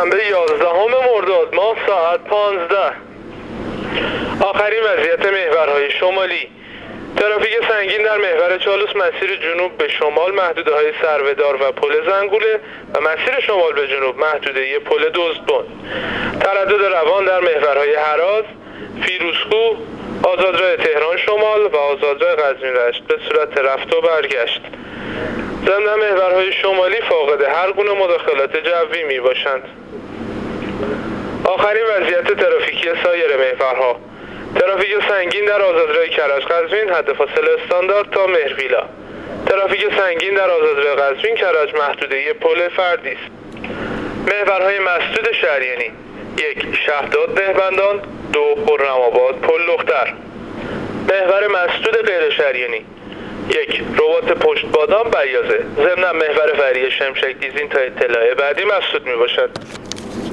شنبه 11 مرداد ماه ساعت 15. آخرین وضعیت محورهای شمالی. ترافیک سنگین در محور چالوس مسیر جنوب به شمال محدوده‌های سرودار و پل زنگوله و مسیر شمال به جنوب محدوده پل دزدبن. تردد روان در محورهای هراز، فیروزکوه، آزادراه تهران شمال و آزادراه قزوین رشت به صورت رفت و برگشت. ضمن محورهای شمالی فاقد هر گونه مداخلات جوی می باشند. آخرین وضعیت ترافیکی سایر محورها. ترافیک سنگین در آزادراه کرج قزوین حد فاصله استاندارد تا مهرویلا. ترافیک سنگین در آزادراه قزوین کرج محدوده پل فردی است. محورهای مسدود شهریانی: 1. شهداد بهبندان، 2. خرم‌آباد پل لختر. محور مسدود غیر شهریانی: 1. رباط پشت بادام بیازه. ضمن محور فری شمشک دیزین تا اطلاع بعدی مسدود می باشد.